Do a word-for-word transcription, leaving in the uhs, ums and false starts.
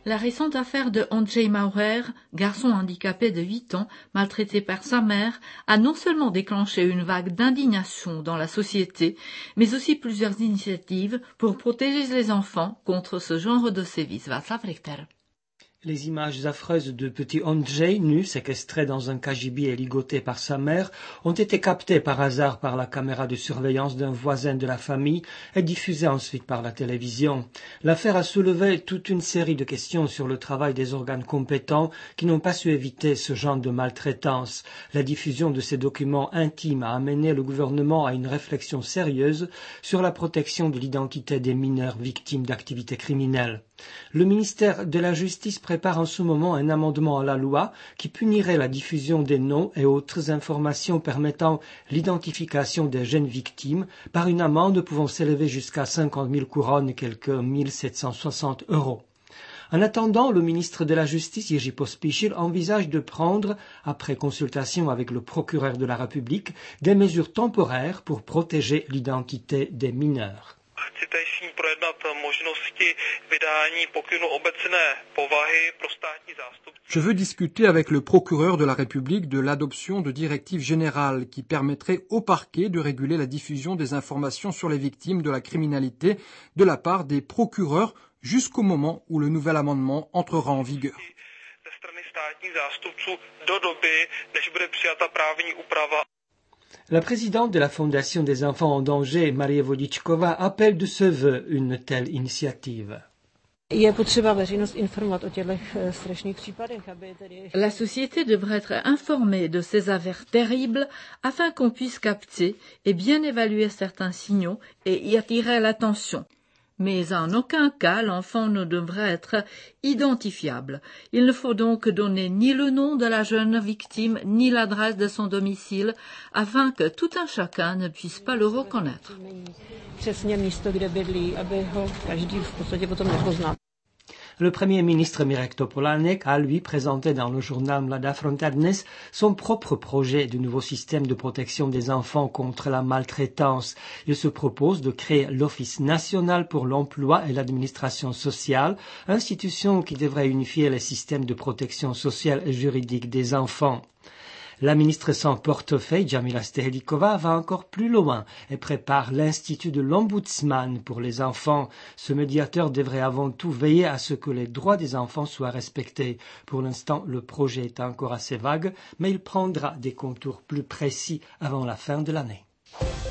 La récente affaire de Andrzej Maurer, garçon handicapé de huit ans, maltraité par sa mère, a non seulement déclenché une vague d'indignation dans la société, mais aussi plusieurs initiatives pour protéger les enfants contre ce genre de sévices. Václav Richter. Les images affreuses de petit Andrzej, nu, séquestré dans un cagibi et ligoté par sa mère, ont été captées par hasard par la caméra de surveillance d'un voisin de la famille et diffusées ensuite par la télévision. L'affaire a soulevé toute une série de questions sur le travail des organes compétents qui n'ont pas su éviter ce genre de maltraitance. La diffusion de ces documents intimes a amené le gouvernement à une réflexion sérieuse sur la protection de l'identité des mineurs victimes d'activités criminelles. Le ministère de la Justice prépare en ce moment un amendement à la loi qui punirait la diffusion des noms et autres informations permettant l'identification des jeunes victimes par une amende pouvant s'élever jusqu'à cinquante mille couronnes, quelque mille sept cent soixante euros. En attendant, le ministre de la Justice, Jiří Pospíšil, envisage de prendre, après consultation avec le procureur de la République, des mesures temporaires pour protéger l'identité des mineurs. Je veux discuter avec le procureur de la République de l'adoption de directives générales qui permettraient au parquet de réguler la diffusion des informations sur les victimes de la criminalité de la part des procureurs jusqu'au moment où le nouvel amendement entrera en vigueur. La présidente de la Fondation des enfants en danger, Marie Vodičková, appelle de ses vœux une telle initiative. La société devrait être informée de ces affaires terribles afin qu'on puisse capter et bien évaluer certains signaux et y attirer l'attention. Mais en aucun cas l'enfant ne devrait être identifiable. Il ne faut donc donner ni le nom de la jeune victime ni l'adresse de son domicile afin que tout un chacun ne puisse pas le reconnaître. Le Premier ministre Mirek Topolánek a, lui, présenté dans le journal Mladá fronta dnes son propre projet de nouveau système de protection des enfants contre la maltraitance. Il se propose de créer l'Office national pour l'emploi et l'administration sociale, institution qui devrait unifier les systèmes de protection sociale et juridique des enfants. La ministre sans portefeuille, Džamila Stehlíková, va encore plus loin et prépare l'Institut de l'Ombudsman pour les enfants. Ce médiateur devrait avant tout veiller à ce que les droits des enfants soient respectés. Pour l'instant, le projet est encore assez vague, mais il prendra des contours plus précis avant la fin de l'année.